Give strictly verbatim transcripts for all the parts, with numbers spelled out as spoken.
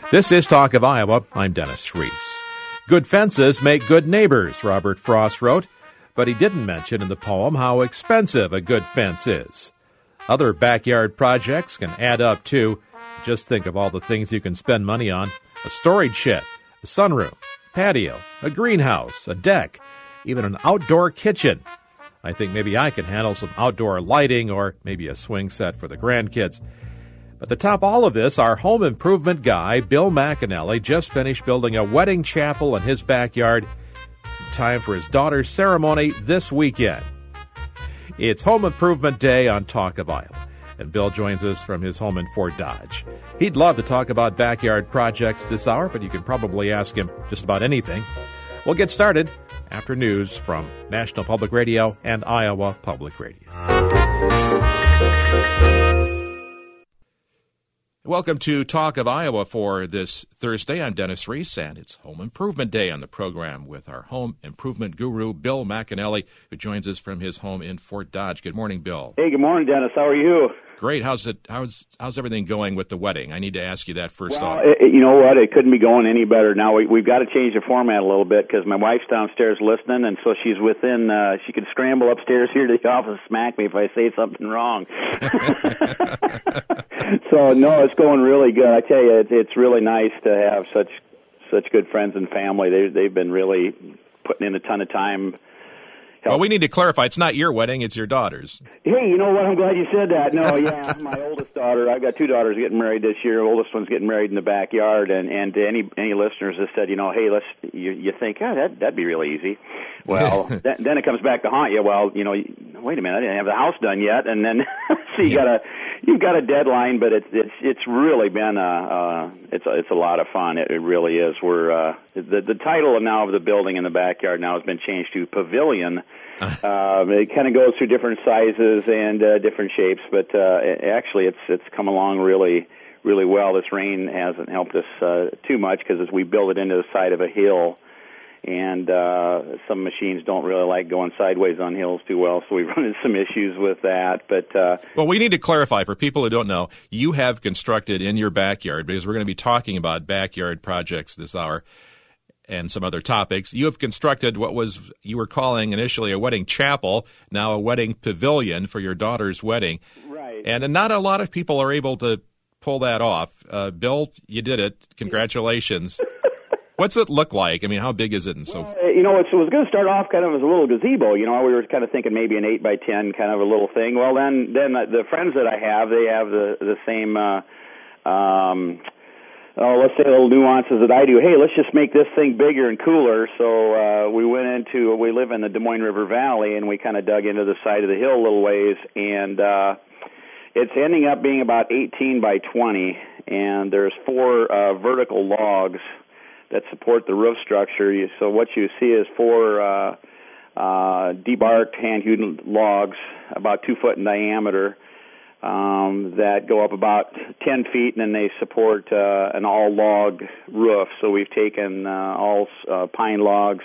This is Talk of Iowa. I'm Dennis Reese. Good fences make good neighbors, Robert Frost wrote, but he didn't mention in the poem how expensive a good fence is. Other backyard projects can add up too. Just think of all the things you can spend money on: a storage shed, a sunroom, patio, a greenhouse, a deck, even an outdoor kitchen. I think maybe I can handle some outdoor lighting or maybe a swing set for the grandkids. But to top all of this, our home improvement guy, Bill McAnally, just finished building a wedding chapel in his backyard. Time for his daughter's ceremony this weekend. It's Home Improvement Day on Talk of Iowa, and Bill joins us from his home in Fort Dodge. He'd love to talk about backyard projects this hour, but you can probably ask him just about anything. We'll get started after news from National Public Radio and Iowa Public Radio. Welcome to Talk of Iowa for this Thursday. I'm Dennis Reese, and it's Home Improvement Day on the program with our home improvement guru, Bill McAnally, who joins us from his home in Fort Dodge. Good morning, Bill. Hey, good morning, Dennis. How are you? Great. How's it? How's how's everything going with the wedding? I need to ask you that first well, off. It, you know what? It couldn't be going any better. Now we, we've got to change the format a little bit because my wife's downstairs listening, and so she's within. Uh, she could scramble upstairs here to the office and smack me if I say something wrong. So no, it's going really good. I tell you, it, it's really nice to have such such good friends and family. They they've been really putting in a ton of time. Well, we need to clarify, it's not your wedding, it's your daughter's. Hey, you know what? I'm glad you said that. No, yeah, my oldest daughter, I've got two daughters getting married this year. The oldest one's getting married in the backyard, and, and to any any listeners that said, you know, hey, let's, you, you think, oh, that, that'd be really easy. Well, th- then it comes back to haunt you. Well, you know, wait a minute, I didn't have the house done yet, and then so you got a you've got a deadline, but it's it's it's really been a uh, it's a, it's a lot of fun. It, it really is. We're uh, the the title now of the building in the backyard now has been changed to Pavilion. um, it kind of goes through different sizes and uh, different shapes, but uh, actually it's it's come along really really well. This rain hasn't helped us uh, too much because as we build it into the side of a hill. And uh, some machines don't really like going sideways on hills too well, so we've run into some issues with that. But uh, well, we need to clarify for people who don't know, you have constructed in your backyard, because we're going to be talking about backyard projects this hour and some other topics. You have constructed what was you were calling initially a wedding chapel, now a wedding pavilion for your daughter's wedding. Right. And not a lot of people are able to pull that off. Uh, Bill, you did it. Congratulations. What's it look like? I mean, how big is it? And so, well, you know, it's, it was going to start off kind of as a little gazebo. You know, we were kind of thinking maybe an eight by ten kind of a little thing. Well, then, then the friends that I have, they have the the same. Uh, um, oh, let's say little nuances that I do. Hey, let's just make this thing bigger and cooler. So uh, we went into. We live in the Des Moines River Valley, and we kind of dug into the side of the hill a little ways, and uh, it's ending up being about eighteen by twenty, and there's four uh, vertical logs that support the roof structure. So what you see is four uh, uh, debarked, hand-hewn logs, about two foot in diameter, um, that go up about ten feet, and then they support uh, an all-log roof. So we've taken uh, all uh, pine logs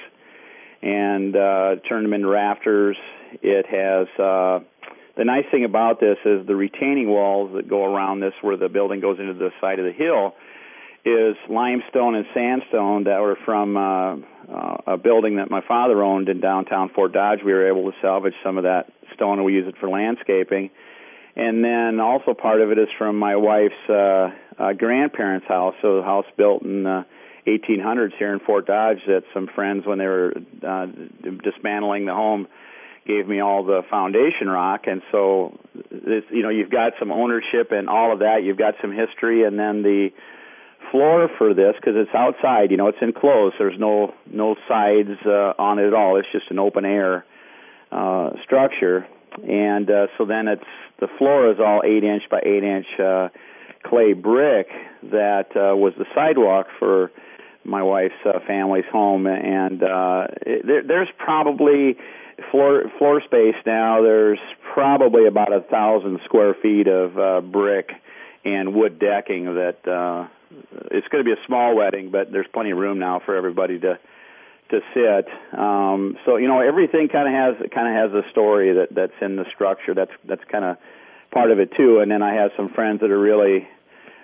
and uh, turned them into rafters. It has uh, the nice thing about this is the retaining walls that go around this, where the building goes into the side of the hill, is limestone and sandstone that were from uh, uh, a building that my father owned in downtown Fort Dodge. We were able to salvage some of that stone, and we use it for landscaping. And then also part of it is from my wife's uh, uh, grandparents' house, so the house built in the eighteen hundreds here in Fort Dodge that some friends, when they were uh, dismantling the home, gave me all the foundation rock. And so, this, you know, you've got some ownership and all of that. You've got some history, and then the floor for this, because it's outside, you know, it's enclosed. There's no no sides uh, on it at all. It's just an open air uh, structure, and uh, so then it's the floor is all eight inch by eight inch uh, clay brick that uh, was the sidewalk for my wife's uh, family's home, and uh, it, there, there's probably floor floor space now. There's probably about a thousand square feet of uh, brick and wood decking that. Uh, It's going to be a small wedding, but there's plenty of room now for everybody to to sit. Um, so you know, everything kind of has kind of has a story that, that's in the structure. That's that's kind of part of it too. And then I have some friends that are really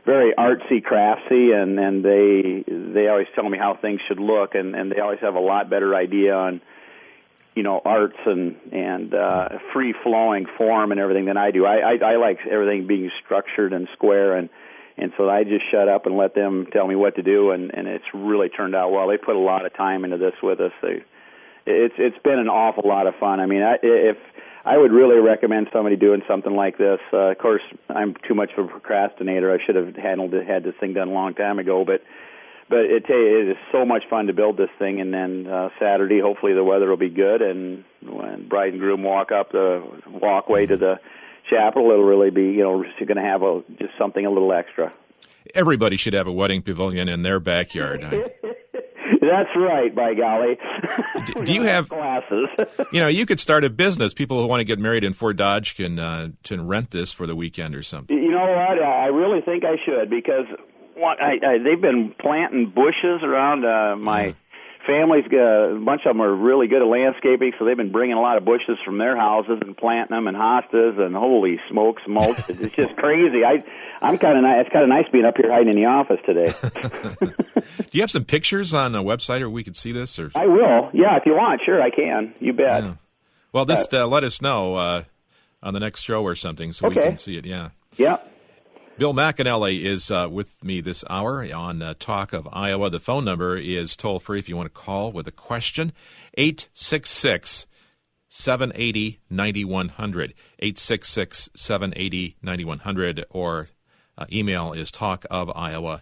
very artsy, craftsy, and and they they always tell me how things should look, and and they always have a lot better idea on, you know, arts and and uh, free flowing form and everything than I do. I, I I like everything being structured and square, and and so I just shut up and let them tell me what to do, and and it's really turned out well. They put a lot of time into this with us. They it's it's been an awful lot of fun. I mean, I, if I would really recommend somebody doing something like this. Uh, of course, I'm too much of a procrastinator. I should have handled it, had this thing done a long time ago. But but it, it is so much fun to build this thing. And then uh, Saturday, hopefully the weather will be good. And when bride and groom walk up the walkway to the chapel, it'll really be, you know, going to have a, just something a little extra. Everybody should have a wedding pavilion in their backyard. That's right, by golly. Do, do you have glasses? You know, you could start a business. People who want to get married in Fort Dodge can uh, can rent this for the weekend or something. You know what? I really think I should, because what, I, I, they've been planting bushes around uh, my Yeah. family's. Uh, a bunch of them are really good at landscaping, so they've been bringing a lot of bushes from their houses and planting them in hostas. And holy smokes, mulch! It's just crazy. I, I'm kind of nice. It's kind of nice being up here hiding in the office today. Do you have some pictures on a website, or we could see this? Or I will. Yeah, if you want, sure, I can. You bet. Yeah. Well, just uh, let us know uh, on the next show or something, so Okay. we can see it. Yeah. Yeah. Bill McAnally is uh, with me this hour on uh, Talk of Iowa. The phone number is toll-free if you want to call with a question, eight six six, seven eight zero, nine one zero zero, eight six six, seven eight zero, nine one zero zero, or uh, email is talkofiowa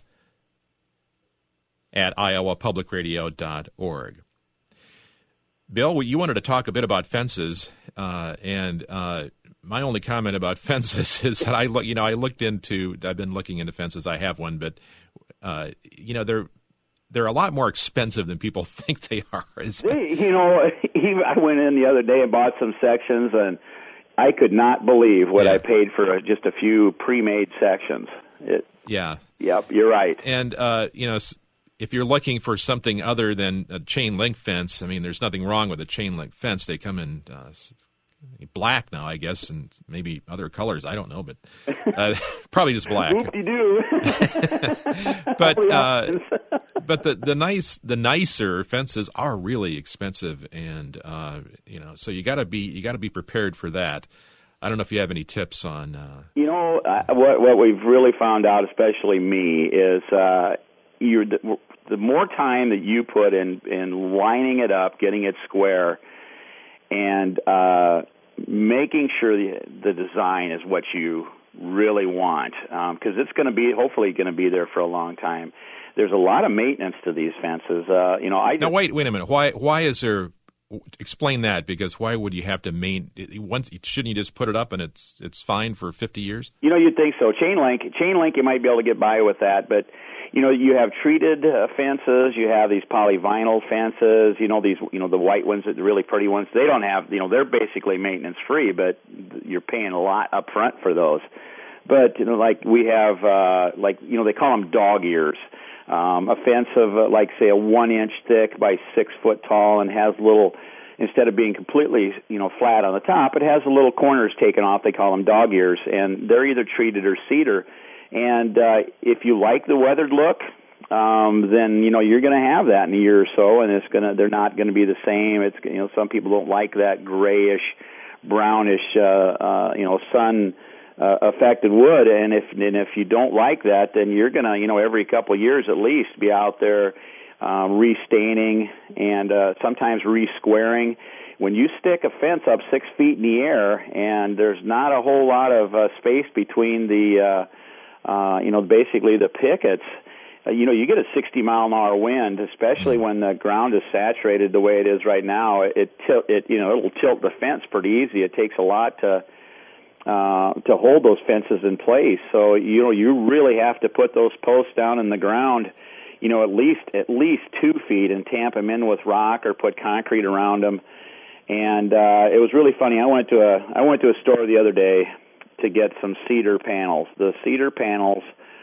at iowa public radio dot org. Bill, you wanted to talk a bit about fences, uh, and uh, my only comment about fences is that I look, you know, I looked into, I've been looking into fences. I have one, but uh, you know, they're they're a lot more expensive than people think they are. Is You know, even I went in the other day and bought some sections, and I could not believe what Yeah. I paid for just a few pre-made sections. It, yeah, yep, you're right. and uh, you know. If you're looking for something other than a chain link fence, I mean, there's nothing wrong with a chain link fence. They come in uh, black now, I guess, and maybe other colors. I don't know, but uh, probably just black. Whoop-de-doo. But uh, but the the nice the nicer fences are really expensive, and uh, you know, so you got to be you got to be prepared for that. I don't know if you have any tips on. Uh, You know, uh, what what we've really found out, especially me, is uh, you're the, the more time that you put in in lining it up, getting it square, and uh, making sure the, the design is what you really want, because um, it's going to be hopefully going to be there for a long time. There's a lot of maintenance to these fences. Uh, you know, I just, now wait wait a minute. Why why is there? Explain that, because why would you have to main? Once shouldn't you just put it up and it's it's fine for fifty years? You know, you'd think so. Chain link, chain link, you might be able to get by with that, but you know, you have treated uh, fences, you have these polyvinyl fences, you know, these, you know, the white ones, the really pretty ones. They don't have, you know, they're basically maintenance free, but you're paying a lot up front for those. But you know, like we have, uh, like you know, they call them dog ears. Um, a fence of, uh, like, say, a one-inch thick by six foot tall, and has little, instead of being completely, you know, flat on the top, it has the little corners taken off. They call them dog ears, and they're either treated or cedar. And uh, if you like the weathered look, um, then you know you're going to have that in a year or so, and it's gonna, they're not going to be the same. It's, you know, some people don't like that grayish, brownish, uh, uh, you know, sun. Uh, affected wood, and if and if you don't like that, then you're gonna, you know, every couple of years at least be out there um, restaining and uh, sometimes re-squaring. When you stick a fence up six feet in the air, and there's not a whole lot of uh, space between the, uh, uh, you know, basically the pickets. Uh, you know, you get a sixty mile an hour wind, especially when the ground is saturated the way it is right now. It tilt, it you know, it'll tilt the fence pretty easy. It takes a lot to. Uh, to hold those fences in place. So, you know, you really have to put those posts down in the ground, you know, at least at least two feet and tamp them in with rock or put concrete around them. And uh, it was really funny. I went to a I went to a store the other day to get some cedar panels. The cedar panels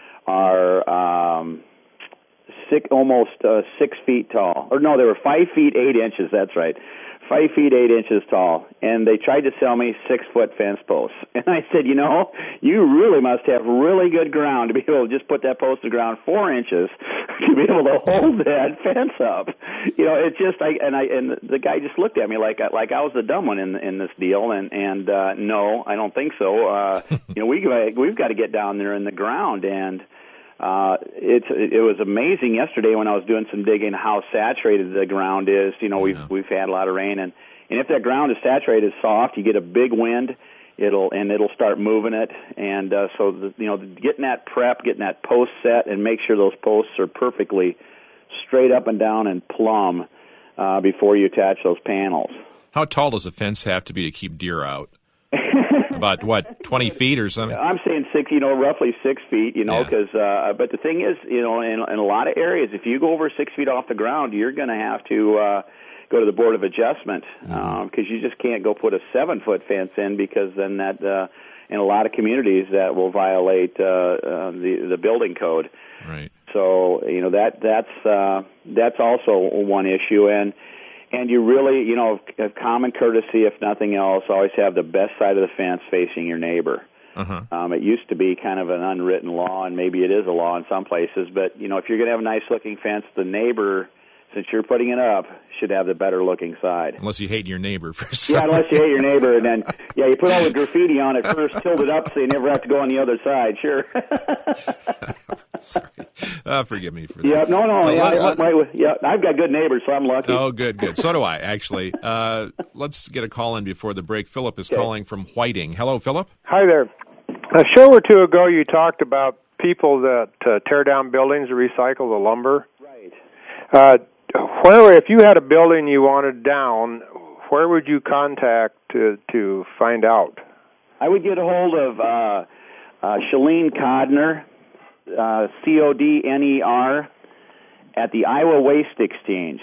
are um, six, almost uh, six feet tall. Or no, they were five feet eight inches. That's right. five feet eight inches tall, and they tried to sell me six foot fence posts. And I said, you know, you really must have really good ground to be able to just put that post to the ground four inches to be able to hold that fence up. You know, it's just I and I and the guy just looked at me like like I was the dumb one in in this deal, and and uh, no, I don't think so. Uh, you know, we we've got to get down there in the ground and. Uh, it's it was amazing yesterday when I was doing some digging how saturated the ground is. You know, we've yeah. we've had a lot of rain, and, and if that ground is saturated soft, you get a big wind, it'll and it'll start moving it. And uh, so the, you know, getting that prep, getting that post set, and make sure those posts are perfectly straight up and down and plumb uh, before you attach those panels. How tall does a fence have to be to keep deer out? About, what, twenty feet or something? I'm saying six, you know, roughly six feet, you know, because, yeah. uh, but the thing is, you know, in, in a lot of areas, if you go over six feet off the ground, you're going to have to uh, go to the Board of Adjustment because mm-hmm. um, you just can't go put a seven-foot fence in because then that, uh, in a lot of communities, that will violate uh, uh, the, the building code. Right. So, you know, that that's uh, that's also one issue. And, And you really, you know, of common courtesy, if nothing else, always have the best side of the fence facing your neighbor. Uh-huh. Um, it used to be kind of an unwritten law, and maybe it is a law in some places, but, you know, if you're going to have a nice-looking fence, the neighbor, since you're putting it up, should have the better-looking side. Unless you hate your neighbor for some Yeah, unless you hate your neighbor, and then, yeah, you put all the graffiti on it first, tilt it up so you never have to go on the other side, sure. Sorry. Uh, forgive me for that. Yeah, no, no, uh, yeah, let, I, I, yeah, I've got good neighbors, so I'm lucky. Oh, good, good. So do I, actually. Uh, let's get a call in before the break. Philip is okay. calling from Whiting. Hello, Philip. Hi there. A show or two ago, you talked about people that uh, tear down buildings to recycle the lumber. Right. Uh, where, if you had a building you wanted down, where would you contact to to find out? I would get a hold of uh, uh, Shalene Codner, uh, C O D N E R, at the Iowa Waste Exchange.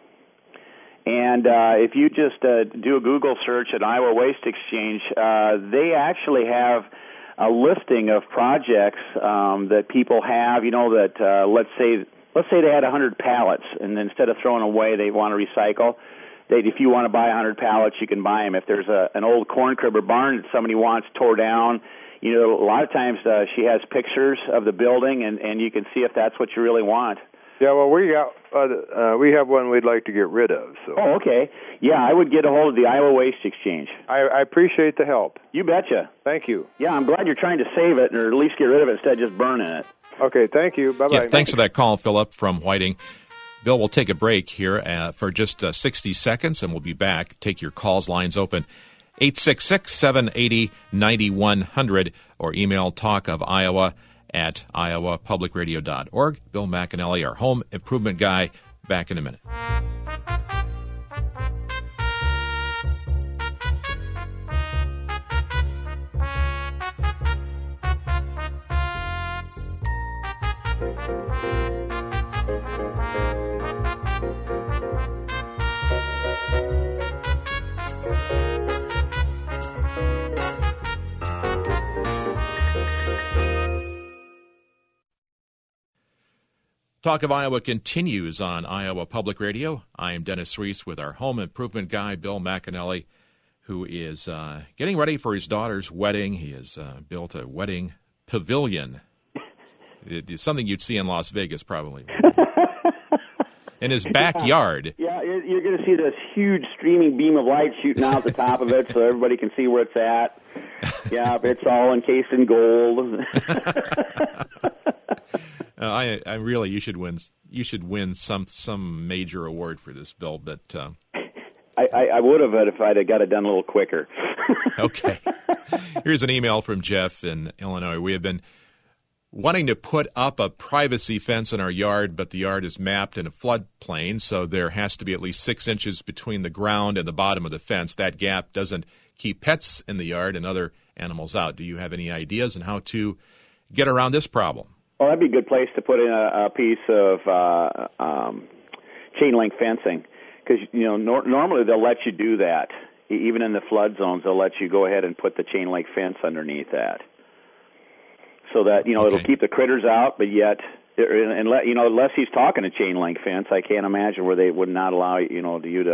And uh, if you just uh, do a Google search at Iowa Waste Exchange, uh, they actually have a listing of projects um, that people have, you know, that uh, let's say let's say they had one hundred pallets, and instead of throwing away, they want to recycle. They, if you want to buy one hundred pallets, you can buy them. If there's a, an old corn crib or barn that somebody wants tore down, you know, a lot of times uh, she has pictures of the building, and, and you can see if that's what you really want. Yeah, well, we got uh, uh, we have one we'd like to get rid of. So. Oh, okay. Yeah, I would get a hold of the Iowa Waste Exchange. I, I appreciate the help. You betcha. Thank you. Yeah, I'm glad you're trying to save it, or at least get rid of it instead of just burning it. Okay, thank you. Bye-bye. Yeah, thanks for that call, Philip from Whiting. Bill, we'll take a break here uh, for just uh, sixty seconds, and we'll be back. Take your calls, lines open. eight six six, seven eight zero, nine one zero zero or email talk of Iowa at iowa public radio dot org. Bill McAnally, our home improvement guy, back in a minute. Talk of Iowa continues on Iowa Public Radio. I am Dennis Reese with our home improvement guy, Bill McAnally, who is uh, getting ready for his daughter's wedding. He has uh, built a wedding pavilion. It is something you'd see in Las Vegas, probably. In his backyard. Yeah, yeah, you're going to see this huge streaming beam of light shooting out the top of it so everybody can see where it's at. Yeah, it's all encased in gold. Uh, I, I really, you should win. You should win some some major award for this, Bill. But uh, I, I, I would have if I'd have got it done a little quicker. Okay. Here's an email from Jeff in Illinois. We have been wanting to put up a privacy fence in our yard, but the yard is mapped in a floodplain, so there has to be at least six inches between the ground and the bottom of the fence. That gap doesn't keep pets in the yard and other animals out. Do you have any ideas on how to get around this problem? Well, that'd be a good place to put in a, a piece of uh, um, chain link fencing because, you know, nor- normally they'll let you do that. Even in the flood zones, they'll let you go ahead and put the chain link fence underneath that so that, you know, okay. It'll keep the critters out, but yet, and let, you know, unless he's talking a chain link fence, I can't imagine where they would not allow, you know, you to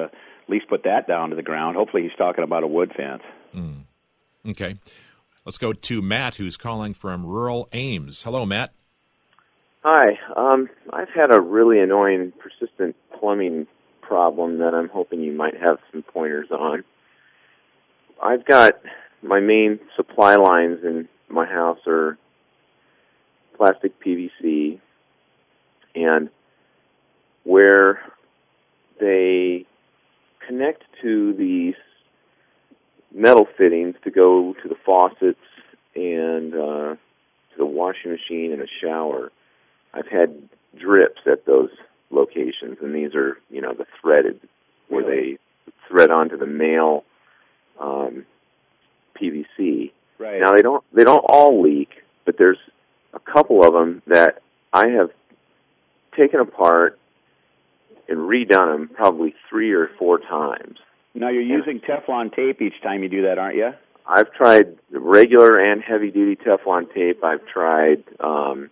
at least put that down to the ground. Hopefully he's talking about a wood fence. Mm. Okay. Let's go to Matt, who's calling from rural Ames. Hello, Matt. Hi. Um, I've had a really annoying, persistent plumbing problem that I'm hoping you might have some pointers on. I've got my main supply lines in my house are plastic P V C, and where they connect to these metal fittings to go to the faucets and uh, to the washing machine and a shower, I've had drips at those locations, and these are, you know, the threaded, where they thread onto the male um, P V C. Right. Now they don't they don't all leak, but there's a couple of them that I have taken apart and redone them probably three or four times. Now you're using Teflon tape each time you do that, aren't you? I've tried regular and heavy-duty Teflon tape. I've tried um,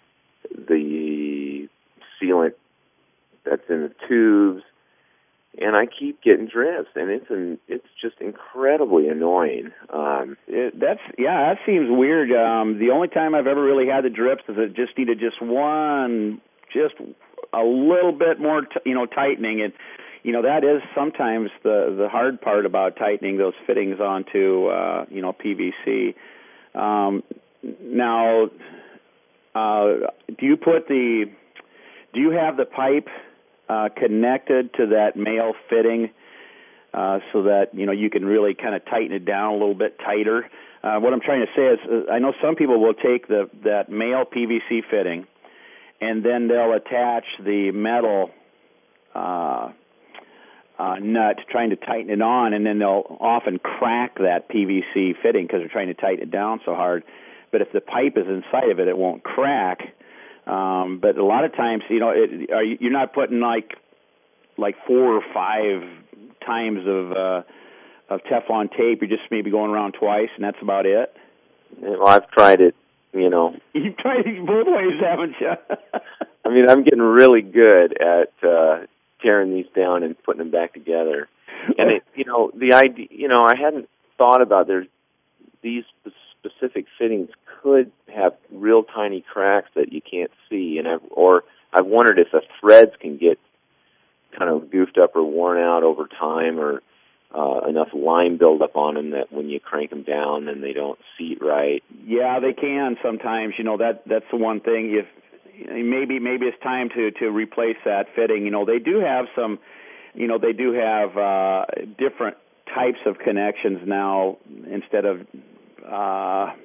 the sealant that's in the tubes, and I keep getting drips, and it's an, it's just incredibly annoying. Um, it, that's yeah, that seems weird. Um, the only time I've ever really had the drips is it just needed just one, just a little bit more, t- you know, tightening, and you know that is sometimes the the hard part about tightening those fittings onto uh, you know P V C. Um, now, uh, do you put the do you have the pipe Uh, connected to that male fitting uh, so that, you know, you can really kind of tighten it down a little bit tighter? Uh, what I'm trying to say is uh, I know some people will take the that male P V C fitting and then they'll attach the metal uh, uh, nut trying to tighten it on, and then they'll often crack that P V C fitting because they're trying to tighten it down so hard. But if the pipe is inside of it, it won't crack. Um, but a lot of times, you know, it, are you, you're not putting like like four or five times of uh, of Teflon tape. You're just maybe going around twice, and that's about it. Well, I've tried it, you know. You've tried it both ways, haven't you? I mean, I'm getting really good at uh, tearing these down and putting them back together. And it, you know, the idea, you know, I hadn't thought about there's these specific fittings could have real tiny cracks that you can't see, and I've, or I've wondered if the threads can get kind of goofed up or worn out over time, or uh, enough lime buildup on them that when you crank them down, then they don't seat right. Yeah, they can sometimes. You know, that that's the one thing. If maybe maybe it's time to to replace that fitting. You know, they do have some. You know, they do have uh, different types of connections now instead of. Uh,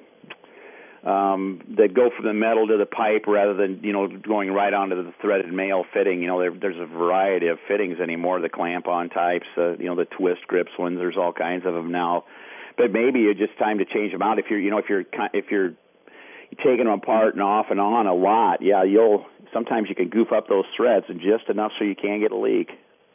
um, that go from the metal to the pipe rather than, you know, going right onto the threaded male fitting. You know, there, there's a variety of fittings anymore, the clamp-on types, uh, you know, the twist grips ones. There's all kinds of them now. But maybe it's just time to change them out. If you're, you know, if you're if you're taking them apart and off and on a lot, yeah, you'll sometimes you can goof up those threads and just enough so you can't get a leak.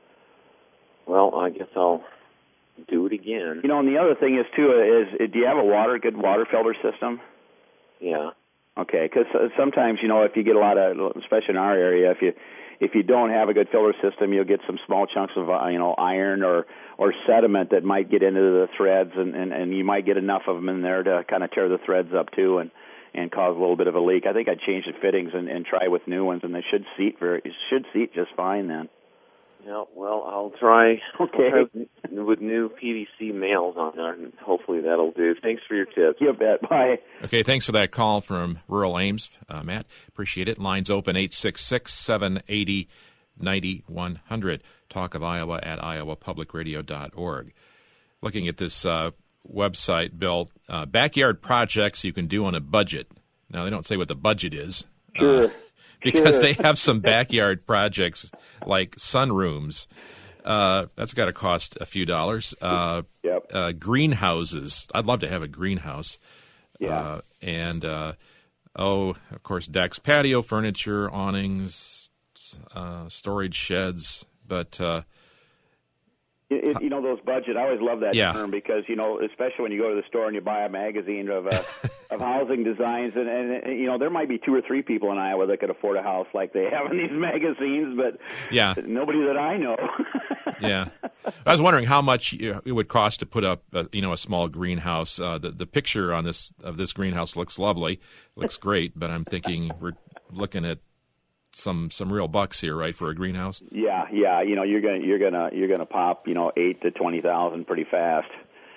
Well, I guess I'll do it again. You know, and the other thing is too is, do you have a water good water filter system? Yeah. Okay, because sometimes, you know, if you get a lot of, especially in our area, if you if you don't have a good filter system, you'll get some small chunks of, uh, you know, iron or, or sediment that might get into the threads, and, and, and you might get enough of them in there to kind of tear the threads up too and, and cause a little bit of a leak. I think I'd change the fittings and, and try with new ones, and they should seat very should seat just fine then. Yeah, well, I'll try, okay. I'll try with new P V C males on there, and hopefully that'll do. Thanks for your tips. You bet. Bye. Okay, thanks for that call from rural Ames, uh, Matt. Appreciate it. Lines open, eight six six, seven eight zero, nine one zero zero. Talk of Iowa at iowa public radio dot org. Looking at this uh, website, Bill, uh, backyard projects you can do on a budget. Now, they don't say what the budget is. Sure. Uh, because sure. they have some backyard projects like sunrooms. Uh, that's got to cost a few dollars. Uh, yep. uh, greenhouses. I'd love to have a greenhouse. Yeah. Uh, and, uh, oh, of course, decks, patio furniture, awnings, uh, storage sheds. But, uh, you It, you know, those budget, I always love that yeah. term because, you know, especially when you go to the store and you buy a magazine of uh, of housing designs, and, and, you know, there might be two or three people in Iowa that could afford a house like they have in these magazines, but yeah. nobody that I know. yeah. I was wondering how much it would cost to put up, a, you know, a small greenhouse. Uh, the, the picture on this of this greenhouse looks lovely, looks great, but I'm thinking we're looking at some some real bucks here, right, for a greenhouse? Yeah, yeah. You know, you're gonna you're gonna you're gonna pop, you know, eight to twenty thousand pretty fast.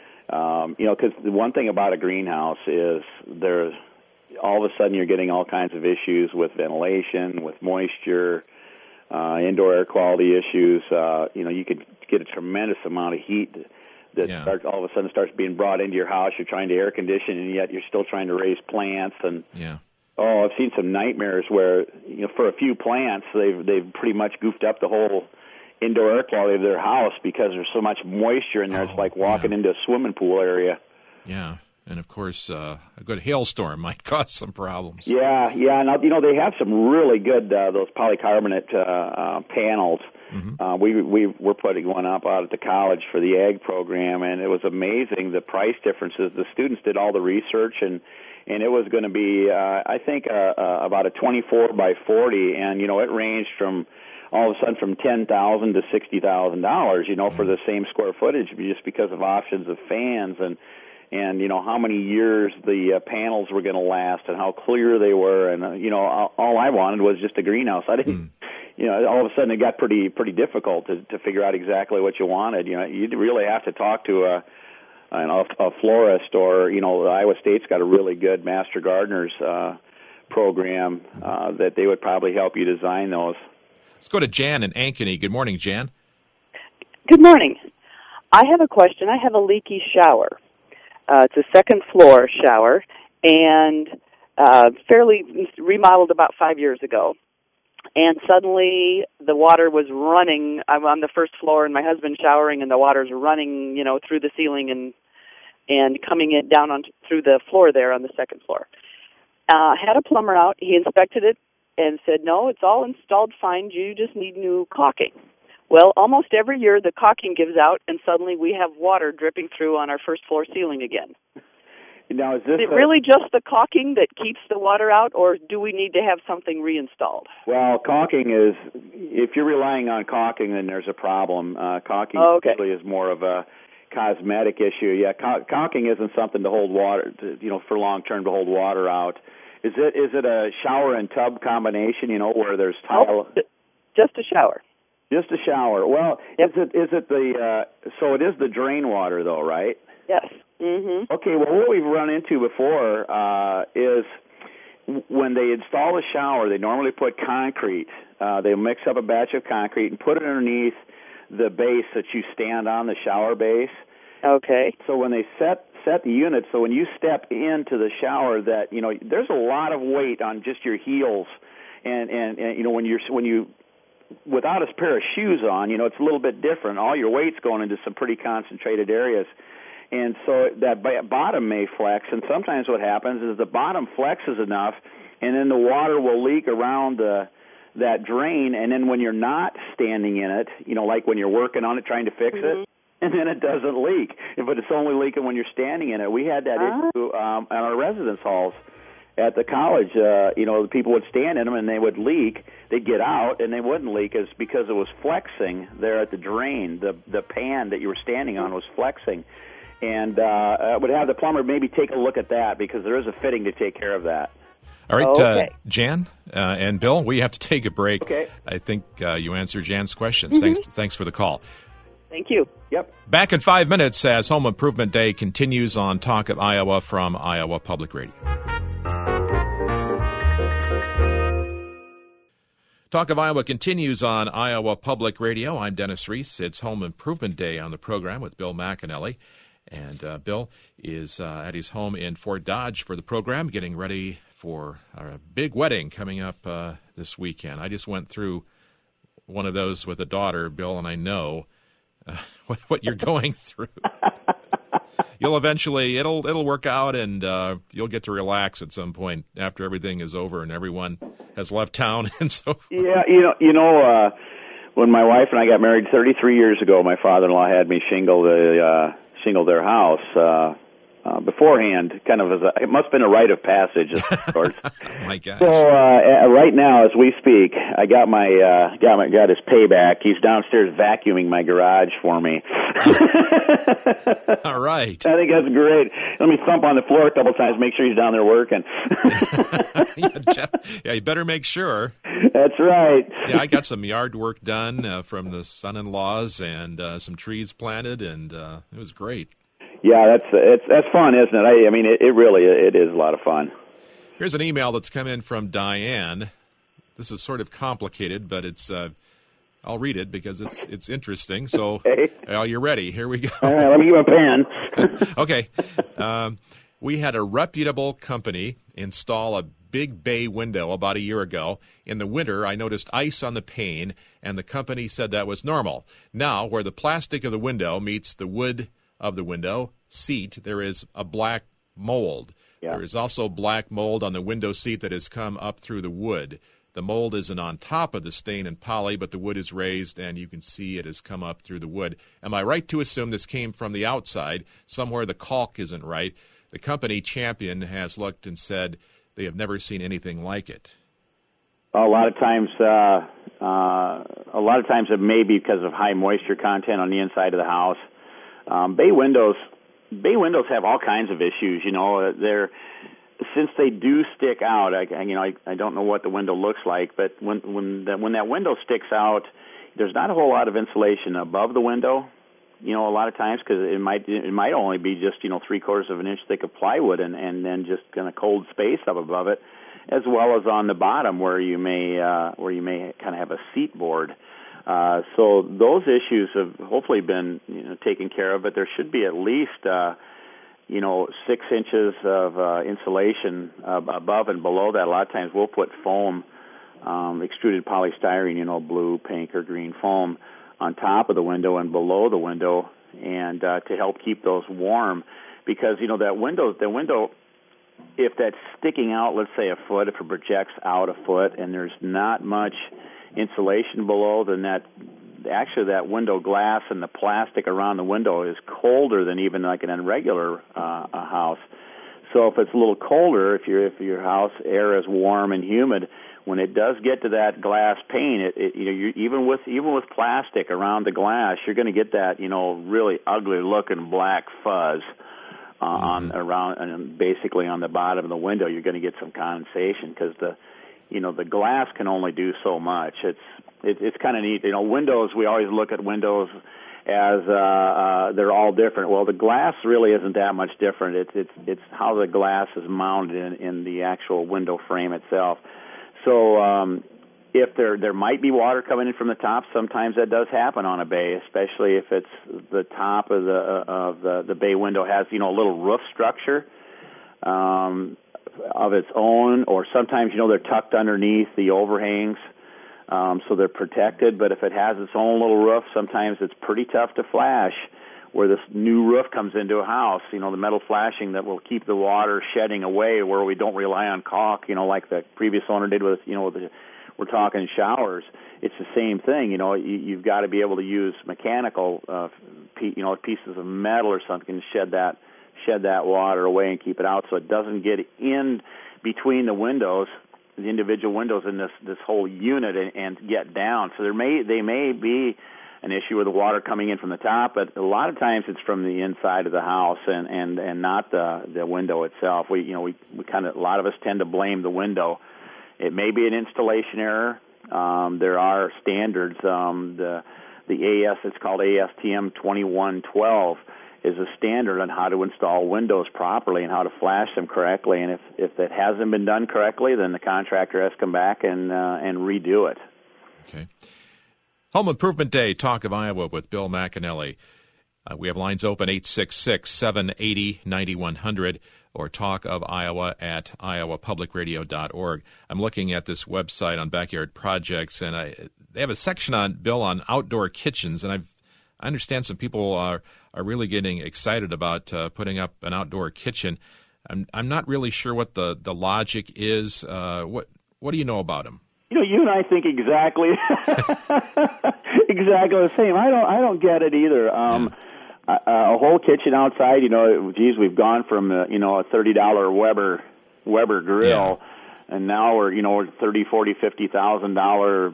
Um, you know, because the one thing about a greenhouse is there's all of a sudden you're getting all kinds of issues with ventilation, with moisture, uh, indoor air quality issues. Uh, you know, you could get a tremendous amount of heat that yeah. starts all of a sudden starts being brought into your house. You're trying to air condition, and yet you're still trying to raise plants and. Yeah. Oh, I've seen some nightmares where, you know, for a few plants, they've they've pretty much goofed up the whole indoor air quality of their house because there's so much moisture in there. Oh, it's like walking yeah. into a swimming pool area. Yeah, and of course, uh, a good hailstorm might cause some problems. Yeah, yeah. Now, you know, they have some really good uh, those polycarbonate uh, uh, panels. Mm-hmm. Uh, we we we're putting one up out at the college for the ag program, and it was amazing the price differences. The students did all the research and. And it was going to be, uh, I think, uh, uh, about a twenty-four by forty, and you know, it ranged from all of a sudden from ten thousand to sixty thousand dollars. You know, mm-hmm. for the same square footage, just because of options of fans and and you know how many years the uh, panels were going to last and how clear they were, and uh, you know, all, all I wanted was just a greenhouse. I didn't. Mm. You know, all of a sudden it got pretty pretty difficult to to figure out exactly what you wanted. You know, you really have to talk to a. And a, a florist, or you know, Iowa State's got a really good Master Gardeners uh, program uh, that they would probably help you design those. Let's go to Jan in Ankeny. Good morning, Jan. Good morning. I have a question. I have a leaky shower. Uh, it's a second floor shower, and uh, fairly remodeled about five years ago. And suddenly the water was running. I'm on the first floor, and my husband's showering, and the water's running, you know, through the ceiling and and coming it down on through the floor there on the second floor. Uh, had a plumber out. He inspected it and said, no, it's all installed fine. You just need new caulking. Well, almost every year the caulking gives out, and suddenly we have water dripping through on our first floor ceiling again. Now, is this is it a, really just the caulking that keeps the water out, or do we need to have something reinstalled? Well, caulking is, if you're relying on caulking, then there's a problem. Uh, caulking oh, okay. really is more of a cosmetic issue. Yeah, ca- caulking isn't something to hold water, to, you know, for long term to hold water out. Is it? Is it a shower and tub combination? You know, where there's tile? Oh, just a shower. Just a shower. Well, yep. is it? Is it the? Uh, so it is the drain water, though, right? Yes. Mm-hmm. Okay, well, what we've run into before uh, is when they install a shower, they normally put concrete. Uh, they mix up a batch of concrete and put it underneath the base that you stand on, the shower base. Okay. So when they set set the unit, so when you step into the shower, that you know, there's a lot of weight on just your heels, and and, and you know when you're when you without a pair of shoes on, you know, it's a little bit different. All your weight's going into some pretty concentrated areas. And so that bottom may flex, and sometimes what happens is the bottom flexes enough, and then the water will leak around the, that drain, and then when you're not standing in it, you know, like when you're working on it trying to fix mm-hmm. it, and then it doesn't leak. But it's only leaking when you're standing in it. We had that ah. issue um, at our residence halls at the college. Uh, you know, the people would stand in them, and they would leak. They'd get out, and they wouldn't leak. It's because it was flexing there at the drain. The, the pan that you were standing on was flexing. And uh, I would have the plumber maybe take a look at that because there is a fitting to take care of that. All right, okay. uh, Jan uh, and Bill, we have to take a break. Okay. I think uh, you answered Jan's questions. Mm-hmm. Thanks, thanks for the call. Thank you. Yep. Back in five minutes as Home Improvement Day continues on Talk of Iowa from Iowa Public Radio. Talk of Iowa continues on Iowa Public Radio. I'm Dennis Reese. It's Home Improvement Day on the program with Bill McAnally. And uh, Bill is uh, at his home in Fort Dodge for the program, getting ready for a big wedding coming up uh, this weekend. I just went through one of those with a daughter, Bill, and I know uh, what, what you're going through. You'll eventually, it'll it'll work out, and uh, you'll get to relax at some point after everything is over and everyone has left town and so forth. Yeah, you know, you know. Uh, when my wife and I got married thirty-three years ago, my father-in-law had me shingle the uh, shingle their house uh, uh, beforehand. Kind of as a, it must have been a rite of passage, of course. Oh my gosh! So uh, right now, as we speak, I got my uh, got my got his payback. He's downstairs vacuuming my garage for me. All right. I think that's great. Let me thump on the floor a couple times, make sure he's down there working. yeah, yeah, you better make sure. That's right. Yeah, I got some yard work done uh, from the son-in-laws and uh, some trees planted, and uh, it was great. Yeah, that's it's that's fun, isn't it? I, I mean, it, it really it is a lot of fun. Here's an email that's come in from Diane. This is sort of complicated, but it's uh, I'll read it because it's it's interesting. So, okay. Are you ready? Here we go. All right, let me get my pen. Okay. Um, we had a reputable company install a big bay window about a year ago. In the winter, I noticed ice on the pane, and the company said that was normal. Now, where the plastic of the window meets the wood of the window seat, there is a black mold. Yeah. There is also black mold on the window seat that has come up through the wood. The mold isn't on top of the stain and poly, but the wood is raised, and you can see it has come up through the wood. Am I right to assume this came from the outside? Somewhere the caulk isn't right. The company Champion has looked and said they have never seen anything like it. A lot of times, uh, uh, a lot of times it may be because of high moisture content on the inside of the house. Um, bay windows, bay windows have all kinds of issues. You know, they're since they do stick out. I, you know, I, I don't know what the window looks like, but when when that when that window sticks out, there's not a whole lot of insulation above the window. You know, a lot of times because it might it might only be just you know three quarters of an inch thick of plywood, and and then just kind of cold space up above it, as well as on the bottom where you may uh, where you may kind of have a seat board. Uh, so those issues have hopefully been you know taken care of, but there should be at least uh, you know six inches of uh, insulation uh, above and below that. A lot of times we'll put foam, um, extruded polystyrene, you know, blue, pink, or green foam on top of the window and below the window, and uh, to help keep those warm, because you know that window, the window, if that's sticking out, let's say a foot, if it projects out a foot, and there's not much insulation below, then that actually that window glass and the plastic around the window is colder than even like in a regular uh, a house. So if it's a little colder, if your if your house air is warm and humid, when it does get to that glass pane, it, it you know you, even with even with plastic around the glass, you're going to get that you know really ugly looking black fuzz uh, mm-hmm. on around and basically on the bottom of the window. You're going to get some condensation because the you know the glass can only do so much. It's it, it's kind of neat. You know, windows. We always look at windows as uh, uh, they're all different. Well, the glass really isn't that much different. It's it's it's how the glass is mounted in, in the actual window frame itself. So um, if there there might be water coming in from the top, sometimes that does happen on a bay, especially if it's the top of the uh, of the, the bay window has you know a little roof structure um, of its own, or sometimes you know they're tucked underneath the overhangs. Um, so they're protected, but if it has its own little roof, sometimes it's pretty tough to flash where this new roof comes into a house, you know, the metal flashing that will keep the water shedding away where we don't rely on caulk, you know, like the previous owner did with, you know, the, we're talking showers. It's the same thing, you know, you, you've got to be able to use mechanical, uh, you know, pieces of metal or something to shed that, shed that water away and keep it out so it doesn't get in between the windows, the individual windows in this this whole unit and, and get down. So there may they may be an issue with the water coming in from the top, but a lot of times it's from the inside of the house and, and, and not the the window itself. We you know we, we kind of a lot of us tend to blame the window. It may be an installation error. Um, there are standards. Um, the the A S it's called A S T M twenty-one twelve. Is a standard on how to install windows properly and how to flash them correctly. And if, if that hasn't been done correctly, then the contractor has to come back and uh, and redo it. Okay. Home Improvement Day, Talk of Iowa with Bill McAnally. Uh, we have lines open eight six six, seven eight zero, nine one zero zero or Talk of Iowa at iowa public radio dot org. I'm looking at this website on Backyard Projects, and I, they have a section on, Bill, on outdoor kitchens, and I've I understand some people are, are really getting excited about uh, putting up an outdoor kitchen. I'm I'm not really sure what the, the logic is. Uh, what what do you know about them? You know, you and I think exactly exactly the same. I don't I don't get it either. Um, yeah. a, a whole kitchen outside. You know, geez, we've gone from uh, you know a thirty dollar Weber Weber grill, yeah. and now we're you know we're thirty, forty, fifty thousand dollar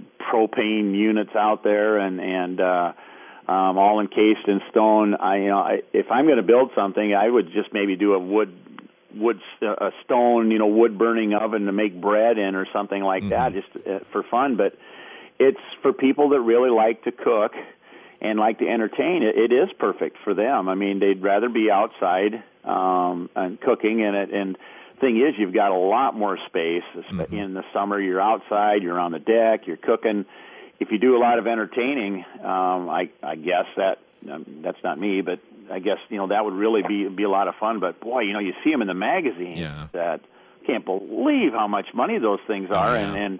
propane units out there, and and uh, um, all encased in stone. I you know I, if I'm going to build something, I would just maybe do a wood. wood a stone you know wood burning oven to make bread in or something like mm-hmm. that, just uh, for fun. But it's for people that really like to cook and like to entertain. It, it is perfect for them. I mean, they'd rather be outside um and cooking, and it and thing is, you've got a lot more space. Mm-hmm. In the summer, you're outside, you're on the deck, you're cooking. If you do a lot of entertaining, um i i guess that um, that's not me, but I guess, you know, that would really be be a lot of fun. But, boy, you know, you see them in the magazines. Yeah. That can't believe how much money those things are. Oh, yeah. And, and,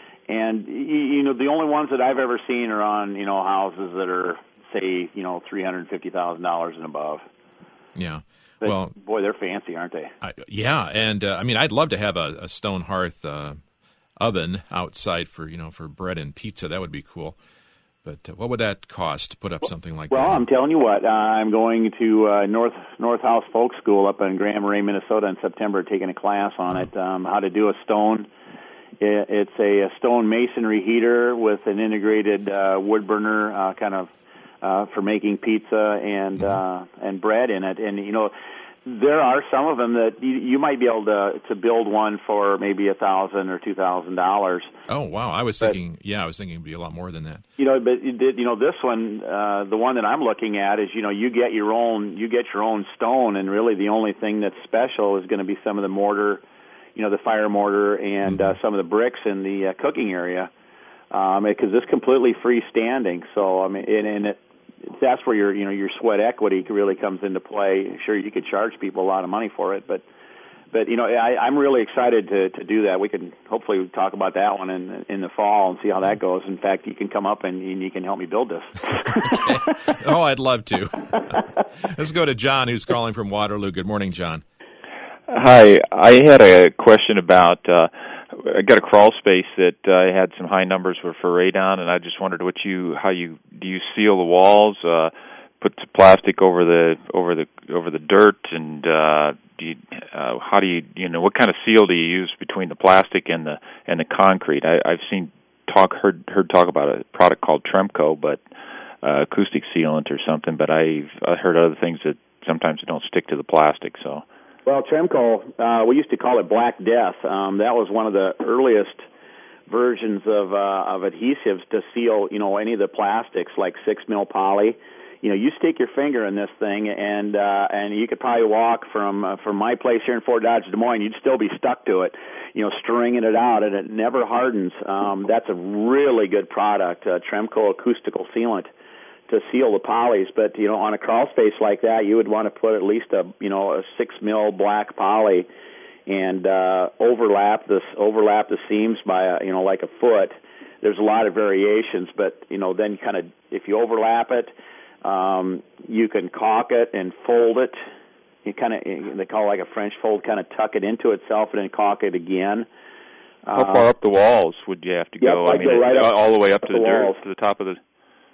and you know, the only ones that I've ever seen are on, you know, houses that are, say, you know, three hundred fifty thousand dollars and above. Yeah. But, well, boy, they're fancy, aren't they? I, yeah. And, uh, I mean, I'd love to have a, a stone hearth uh, oven outside for, you know, for bread and pizza. That would be cool. But uh, what would that cost to put up something like well, that? Well, I'm telling you what, uh, I'm going to uh, North North House Folk School up in Grand Marais, Minnesota in September, taking a class on it, um, how to do a stone. It, it's a, a stone masonry heater with an integrated uh, wood burner uh, kind of uh, for making pizza and mm-hmm. uh, and bread in it. And, you know, there are some of them that you, you might be able to to build one for maybe a thousand or two thousand dollars. Oh wow! I was but, thinking, yeah, I was thinking it'd be a lot more than that. You know, but it did, you know, this one, uh, the one that I'm looking at is, you know, you get your own, you get your own stone, and really the only thing that's special is going to be some of the mortar, you know, the fire mortar and mm-hmm. uh, some of the bricks in the uh, cooking area, um, because it's completely freestanding. So I mean, and, and it. That's where your, you know, your sweat equity really comes into play. Sure, you could charge people a lot of money for it, but, but you know, I, I'm really excited to, to do that. We can hopefully talk about that one in in the fall and see how that goes. In fact, you can come up and, and you can help me build this. Okay. Oh, I'd love to. Let's go to John, who's calling from Waterloo. Good morning, John. Hi, I had a question about. Uh, I got a crawl space that uh, had some high numbers for, for radon, and I just wondered what you, how you do you seal the walls, uh, put plastic over the over the over the dirt, and uh, do you, uh, how do you you know what kind of seal do you use between the plastic and the and the concrete? I, I've seen talk heard heard talk about a product called Tremco, but uh, acoustic sealant or something. But I've I heard other things that sometimes don't stick to the plastic, so. Well, Tremco, uh, we used to call it Black Death. Um, that was one of the earliest versions of uh, of adhesives to seal, you know, any of the plastics, like six mil poly. You know, you stick your finger in this thing, and uh, and you could probably walk from uh, from my place here in Fort Dodge, Des Moines. You'd still be stuck to it, you know, stringing it out, and it never hardens. Um, that's a really good product, uh, Tremco acoustical sealant, to seal the polys. But, you know, on a crawl space like that, you would want to put at least a, you know, a six mil black poly and uh, overlap this overlap the seams by, a, you know, like a foot. There's a lot of variations, but, you know, then kind of, if you overlap it, um, you can caulk it and fold it. You kind of, they call it like a French fold, kind of tuck it into itself and then caulk it again. How uh, far up the walls would you have to go? Yep, I mean, go right it, up all the way up to the, the dirt, walls. to the top of the...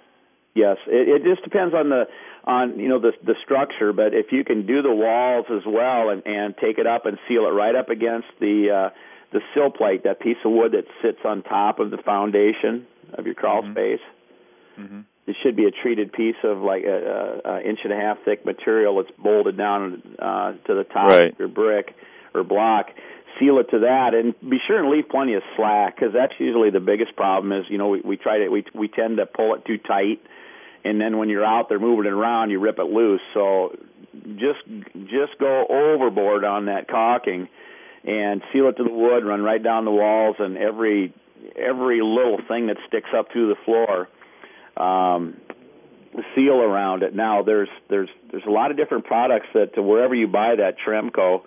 Yes, it, it just depends on the on you know the the structure. But if you can do the walls as well and, and take it up and seal it right up against the uh, the sill plate, that piece of wood that sits on top of the foundation of your crawl mm-hmm. space, mm-hmm. it should be a treated piece of like a, a, a inch and a half thick material that's bolted down uh, to the top right. of your brick or block. Seal it to that, and be sure and leave plenty of slack, because that's usually the biggest problem. Is you know we we try to we we tend to pull it too tight. And then when you're out there moving it around, you rip it loose. So just just go overboard on that caulking and seal it to the wood, run right down the walls, and every every little thing that sticks up through the floor, um, seal around it. Now there's there's there's a lot of different products that uh, wherever you buy that Tremco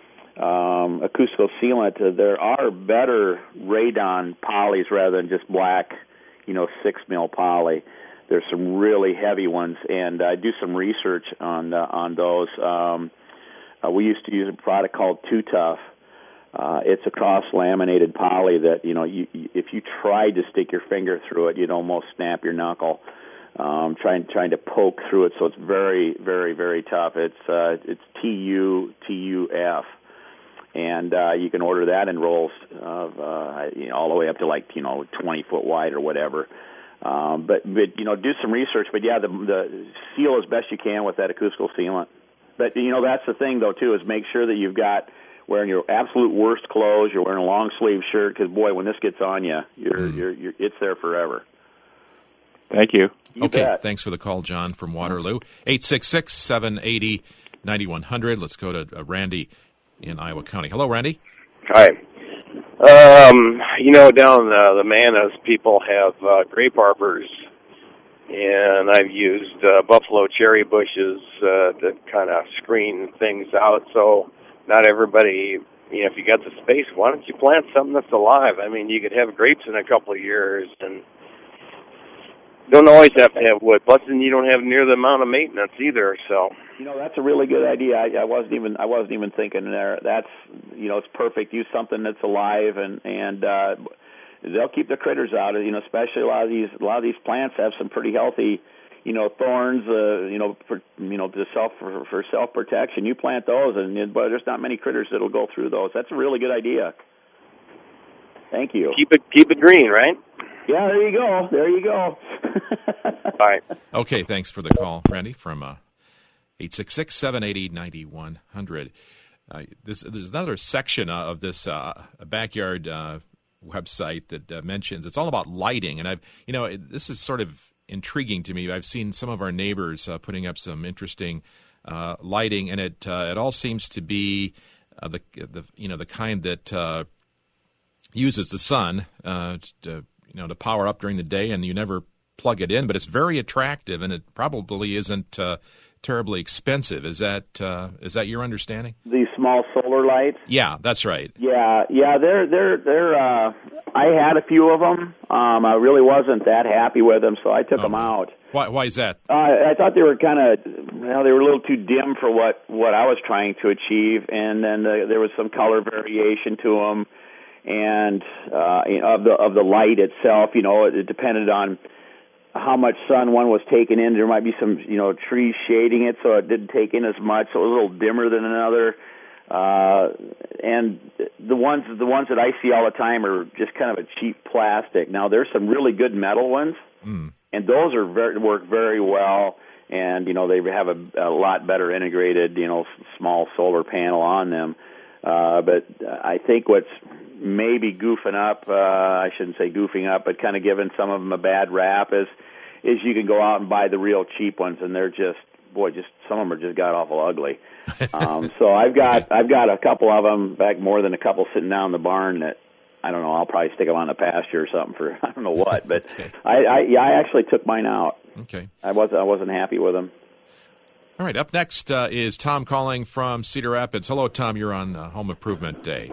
um, acoustical sealant, uh, there are better radon polys rather than just black, you know, six mil poly. There's some really heavy ones, and I do some research on uh, on those. Um, uh, we used to use a product called Too Tough, uh, it's a cross-laminated poly that, you know, you, you, if you tried to stick your finger through it, you'd almost snap your knuckle. Um, trying trying to poke through it, so it's very, very, very tough. It's uh, it's T U T U F, and uh, you can order that in rolls of uh, you know, all the way up to like you know twenty foot wide or whatever. Um, but but you know do some research. But yeah, the the seal as best you can with that acoustical sealant. But you know that's the thing though too is make sure that you've got wearing your absolute worst clothes. You're wearing a long sleeve shirt because boy, when this gets on you, you're mm. you're, you're it's there forever. Thank you. You okay, bet. Thanks for the call, John from Waterloo. eight six six, seven eight zero, nine one zero zero. Let's go to uh, Randy in Iowa County. Hello, Randy. Hi. Um, you know, down uh, the Manas, people have uh, grape arbors, and I've used uh, buffalo cherry bushes uh, to kind of screen things out. So not everybody, you know, if you got the space, why don't you plant something that's alive? I mean, you could have grapes in a couple of years, and don't always have to have wood. Plus, then you don't have near the amount of maintenance either. So, you know, that's a really good idea. I, I wasn't even I wasn't even thinking there. That's you know, it's perfect. Use something that's alive, and and uh, they'll keep the critters out. You know, especially a lot of these a lot of these plants have some pretty healthy, you know, thorns. Uh, you know, for you know, to self for, for self protection. You plant those, and but there's not many critters that'll go through those. That's a really good idea. Thank you. Keep it keep it green, right? Yeah, there you go. There you go. All right. Okay, thanks for the call, Randy, from uh, eight six six, seven eight zero, nine one zero zero. Uh, this, there's another section uh, of this uh, backyard uh, website that uh, mentions it's all about lighting, and I've, you know, it, this is sort of intriguing to me. I've seen some of our neighbors uh, putting up some interesting uh, lighting, and it uh, it all seems to be uh, the the you know the kind that uh, uses the sun uh, to you know to power up during the day, and you never plug it in, but it's very attractive, and it probably isn't uh, terribly expensive. Is that uh, is that your understanding? These small solar lights. Yeah, that's right. Yeah, yeah, they're they're they're. Uh, I had a few of them. Um, I really wasn't that happy with them, so I took oh. them out. Why? Why is that? Uh, I thought they were kind of, well, they were a little too dim for what what I was trying to achieve, and then the, there was some color variation to them, and uh, of the of the light itself. You know, it, it depended on how much sun one was taking in. There might be some, you know, trees shading it, so it didn't take in as much. So it was a little dimmer than another. Uh, and the ones the ones that I see all the time are just kind of a cheap plastic. Now there's some really good metal ones, mm. and those are very, work very well. And you know they have a, a lot better integrated, you know, small solar panel on them. Uh, but I think what's maybe goofing up, uh, I shouldn't say goofing up, but kind of giving some of them a bad rap is, is you can go out and buy the real cheap ones, and they're just, boy, just some of them are just god awful ugly. um, so I've got I've got a couple of them, back more than a couple sitting down in the barn that I don't know. I'll probably stick them on the pasture or something for I don't know what. But okay. I, I yeah I actually took mine out. Okay. I was I wasn't happy with them. All right. Up next uh, is Tom calling from Cedar Rapids. Hello, Tom. You're on uh, Home Improvement Day.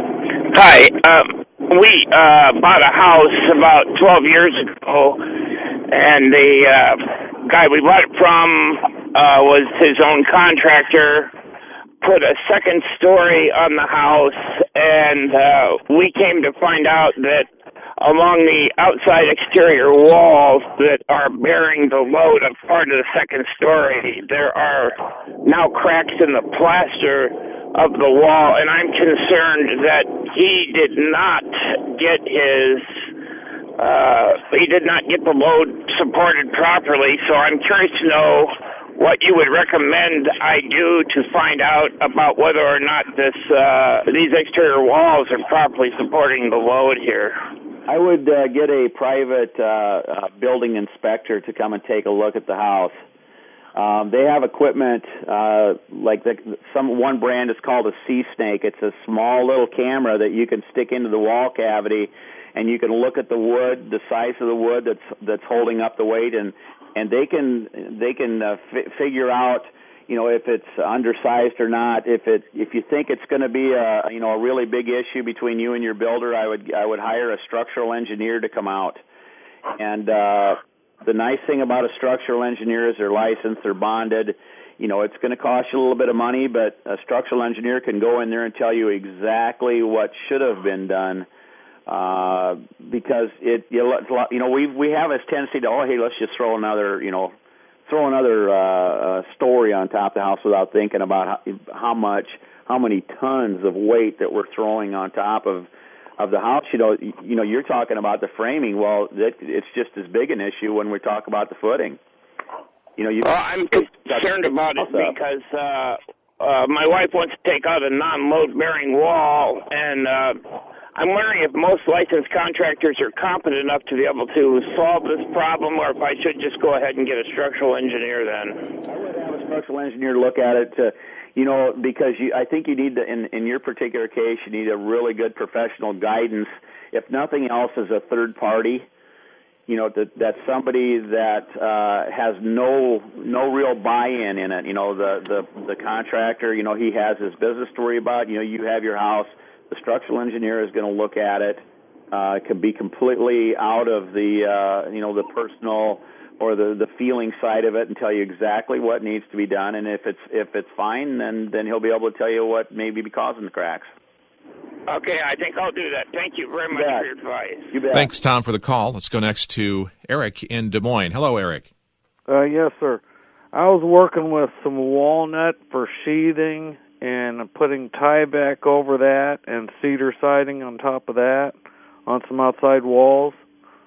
Hi. Um, we uh, bought a house about twelve years ago, and the uh, guy we bought it from uh, was his own contractor, put a second story on the house, and uh, we came to find out that along the outside exterior walls that are bearing the load of part of the second story, there are now cracks in the plaster of the wall, and I'm concerned that he did not get his, uh, he did not get the load supported properly, so I'm curious to know what you would recommend I do to find out about whether or not this, uh, these exterior walls are properly supporting the load here. I would uh, get a private uh, uh, building inspector to come and take a look at the house. Um, they have equipment uh, like the, some one brand is called a Sea Snake. It's a small little camera that you can stick into the wall cavity, and you can look at the wood, the size of the wood that's that's holding up the weight, and and they can they can uh, f- figure out, you know, if it's undersized or not. If it if you think it's going to be a you know a really big issue between you and your builder, I would I would hire a structural engineer to come out. And uh, the nice thing about a structural engineer is they're licensed, they're bonded, you know, it's going to cost you a little bit of money, but a structural engineer can go in there and tell you exactly what should have been done. Uh, because it, you know, you know, we we have this tendency to, oh, hey, let's just throw another, you know, throw another uh, uh, story on top of the house without thinking about how, how much, how many tons of weight that we're throwing on top of of the house. You know, you know, you're talking about the framing. Well, that, it's just as big an issue when we talk about the footing. You know, you. Well, I'm concerned about it because uh, uh, my wife wants to take out a non-load bearing wall, and uh, I'm wondering if most licensed contractors are competent enough to be able to solve this problem, or if I should just go ahead and get a structural engineer then. I would have a structural engineer look at it to, you know, because you, I think you need to, in, in your particular case, you need a really good professional guidance. If nothing else, as a third party, you know, that that's somebody that uh, has no no real buy-in in it. You know, the, the the contractor, you know, he has his business to worry about. You know, you have your house. The structural engineer is going to look at it. Uh, it could be completely out of the, uh, you know, the personal or the, the feeling side of it and tell you exactly what needs to be done. And if it's if it's fine, then then he'll be able to tell you what may be causing the cracks. Okay, I think I'll do that. Thank you very much for your advice. You bet. Thanks, Tom, for the call. Let's go next to Eric in Des Moines. Hello, Eric. Uh, yes, sir. I was working with some walnut for sheathing and putting Tyvek over that and cedar siding on top of that on some outside walls.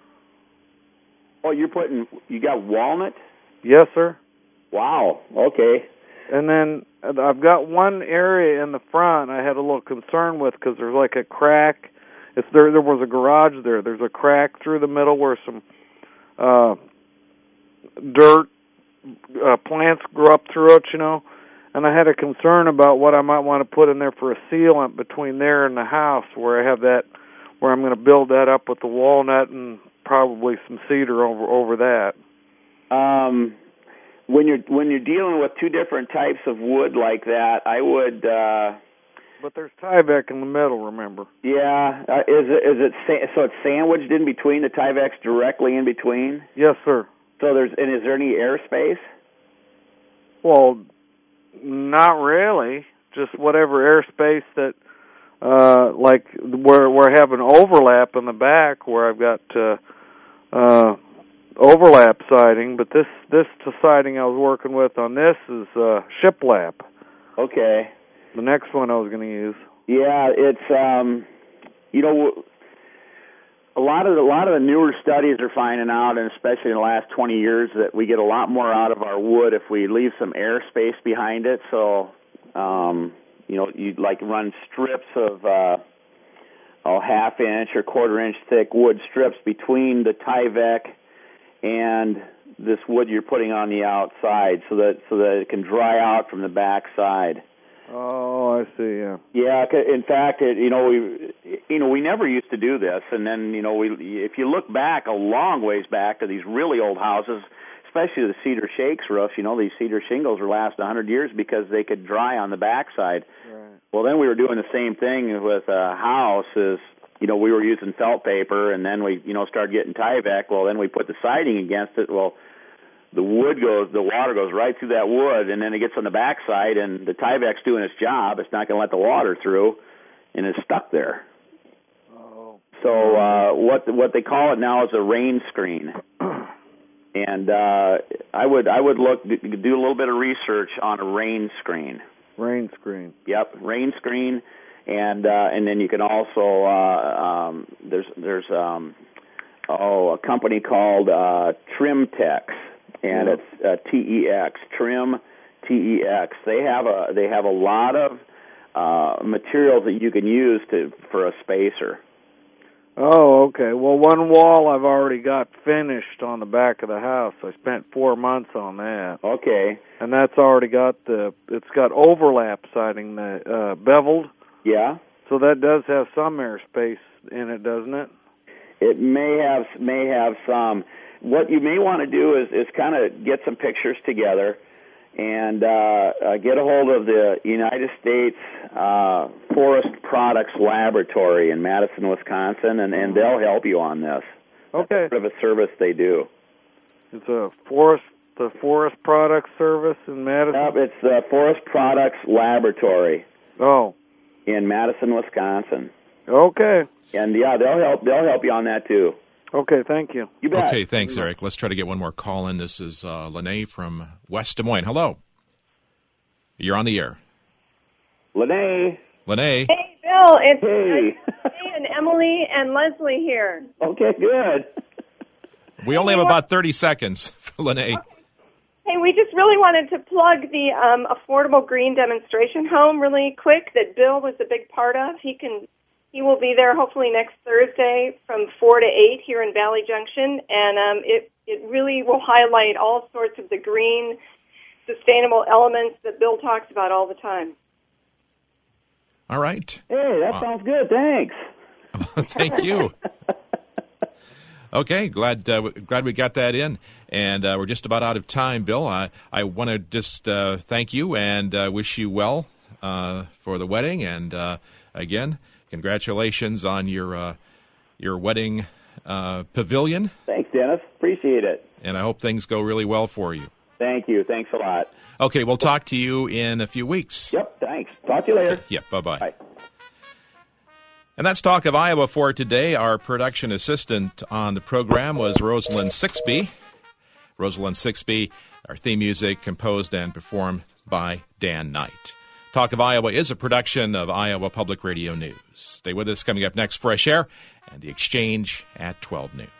Oh, you're putting, you got walnut? Yes, sir. Wow, okay. And then I've got one area in the front I had a little concern with because there's like a crack. It's there. There was a garage there. There's a crack through the middle where some uh, dirt uh, plants grew up through it, you know. And I had a concern about what I might want to put in there for a sealant between there and the house, where I have that, where I'm going to build that up with the walnut and probably some cedar over over that. Um, when you're when you're dealing with two different types of wood like that, I would. Uh, but there's Tyvek in the middle, remember? Yeah, uh, is it is it sa- so it's sandwiched in between the Tyvek's directly in between? Yes, sir. So there's and is there any airspace? Well, not really. Just whatever airspace that, uh, like where where I have an overlap in the back where I've got uh, uh, overlap siding. But this this siding I was working with on this is uh, shiplap. Okay. The next one I was going to use. Yeah, it's um, you know, a lot of the, a lot of the newer studies are finding out, and especially in the last twenty years, that we get a lot more out of our wood if we leave some airspace behind it. So, um, you know, you like run strips of uh, oh, half inch or quarter inch thick wood strips between the Tyvek and this wood you're putting on the outside, so that so that it can dry out from the back side. Oh, I see. Yeah. Yeah. In fact, it, you know, we, you know, we never used to do this, and then, you know, we, if you look back a long ways back to these really old houses, especially the cedar shakes roofs, you know, these cedar shingles are last a hundred years because they could dry on the backside. Right. Well, then we were doing the same thing with a house. Is you know, we were using felt paper, and then we, you know, started getting Tyvek. Well, then we put the siding against it. Well, the wood goes, the water goes right through that wood, and then it gets on the backside, and the Tyvek's doing its job. It's not going to let the water through, and it's stuck there. Oh. So uh, what what they call it now is a rain screen, and uh, I would I would look do a little bit of research on a rain screen. Rain screen. Yep, rain screen, and uh, and then you can also uh, um, there's there's um, oh a company called uh, Trimtex. And it's uh, T E X, Trim T E X. They have a they have a lot of uh, materials that you can use to for a spacer. Oh, okay. Well, one wall I've already got finished on the back of the house. I spent four months on that. Okay. And that's already got the it's got overlap siding, the uh, beveled. Yeah. So that does have some airspace in it, doesn't it? It may have may have some. What you may want to do is, is kind of get some pictures together and uh, uh, get a hold of the United States uh, Forest Products Laboratory in Madison, Wisconsin, and, and they'll help you on this. Okay. That's sort of a service they do. It's a Forest the Forest Products Service in Madison? Nope, it's the Forest Products Laboratory. Oh. In Madison, Wisconsin. Okay. And yeah, they'll help. They'll help you on that too. Okay, thank you. You bet. Okay, thanks, Eric. Let's try to get one more call in. This is uh, Lene from West Des Moines. Hello. You're on the air. Lene. Lene. Hey, Bill. It's hey. uh, me and Emily and Leslie here. Okay, good. We only have about thirty seconds for Lene. Okay. Hey, we just really wanted to plug the um, Affordable Green Demonstration Home really quick that Bill was a big part of. He can, he will be there hopefully next Thursday from four to eight here in Valley Junction, and um, it it really will highlight all sorts of the green, sustainable elements that Bill talks about all the time. All right. Hey, that uh, sounds good. Thanks. Thank you. Okay, glad uh, glad we got that in, and uh, we're just about out of time, Bill. I I want to just uh, thank you and uh, wish you well uh, for the wedding, and uh, again, congratulations on your uh, your wedding uh, pavilion. Thanks, Dennis. Appreciate it. And I hope things go really well for you. Thank you. Thanks a lot. Okay, we'll talk to you in a few weeks. Yep. Thanks. Talk to you later. Okay, yeah. Bye-bye. Bye. And that's Talk of Iowa for today. Our production assistant on the program was Rosalind Sixby. Rosalind Sixby, our theme music composed and performed by Dan Knight. Talk of Iowa is a production of Iowa Public Radio News. Stay with us. Coming up next, Fresh Air and The Exchange at twelve noon.